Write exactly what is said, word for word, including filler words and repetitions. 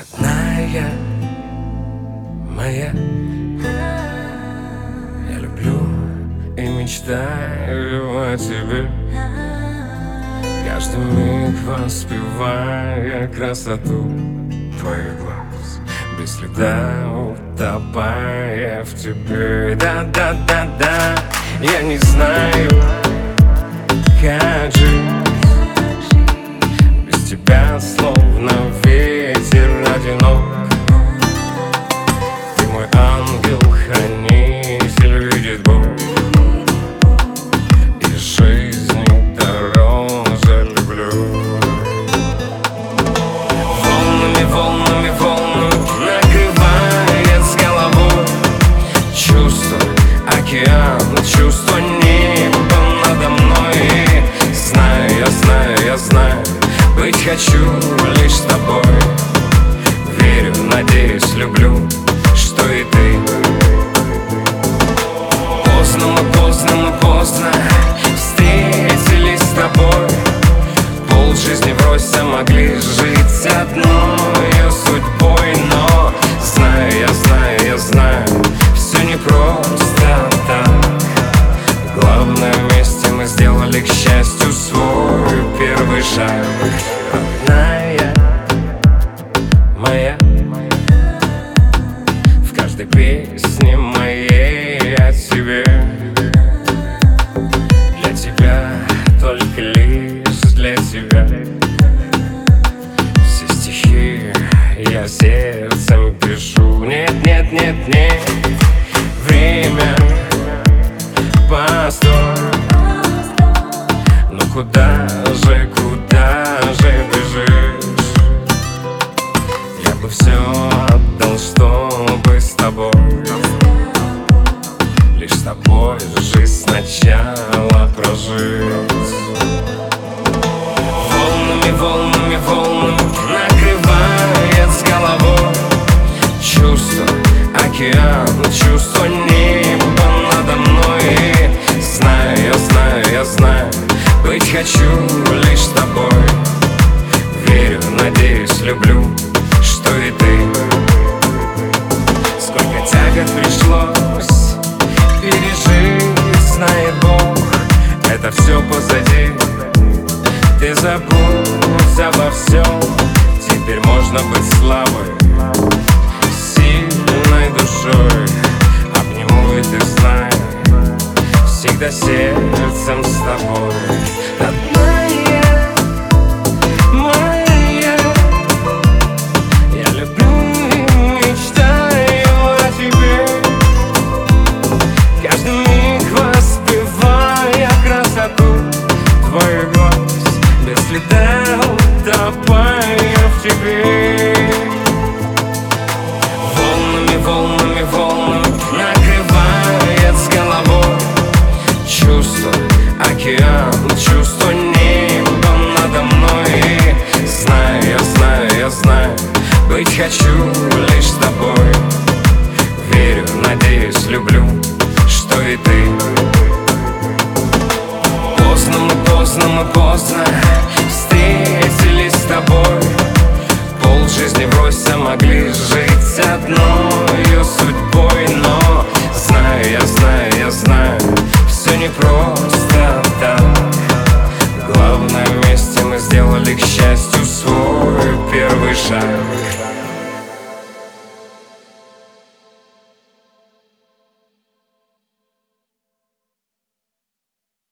Родная моя, я люблю и мечтаю о тебе, каждый миг воспевая красоту твоих глаз, без следа утопая в тебе. Да-да-да-да, я не знаю, как жить без тебя, словно ветер одинок. Ты мой ангел-хранитель, видит Бог, и жизни дороже люблю. Волнами, волнами, волнами накрывает с головой чувство, океан, чувство неба надо мной. И знаю, я знаю, я знаю, быть хочу лишь с тобой. Верю, надеюсь, люблю, что и ты. Поздно мы, поздно мы, поздно встретились с тобой. Полжизни врозь могли жить одной судьбой. Но знаю, я знаю, я знаю, все не просто так. Главное, вместе мы сделали, к счастью, свой первый шаг. Родная моя, в каждой песне моей о тебе, для тебя, только лишь для тебя. Все стихи я сердцем пишу. Нет, нет, нет, нет, время, постой. Ну куда же, куда же бежишь? Я бы все отдал, чтобы с тобой, лишь с тобой жизнь сначала прожить. Волнами, волнами, волнами накрывает с головой чувство, океан, чувство неба надо мной. И знаю, я знаю, я знаю, быть хочу лишь с тобой. Верю, надеюсь, люблю, что и ты. Сколько тягот пришлось пережить, знает Бог, это все позади. Ты забудь обо всем, теперь можно быть слабой, сильной душой. Обниму, и ты знай, всегда сердцем с тобой. Родная моя, я люблю и мечтаю о тебе, каждый миг воспевая красоту твоих глаз, без следа утопая в тебе. Волнами, волнами, волнами накрывает с головой чувство, океан, чувство неба надо мной. И знаю, я знаю, я знаю, быть хочу лишь с тобой. Верю, надеюсь, люблю, что и ты. Поздно мы, поздно мы, поздно встретились с тобой. Полжизни врозь могли жить одной судьбой. Но знаю, я знаю, я знаю, все не просто так. Главное, вместе мы сделали, к счастью, свой первый шаг.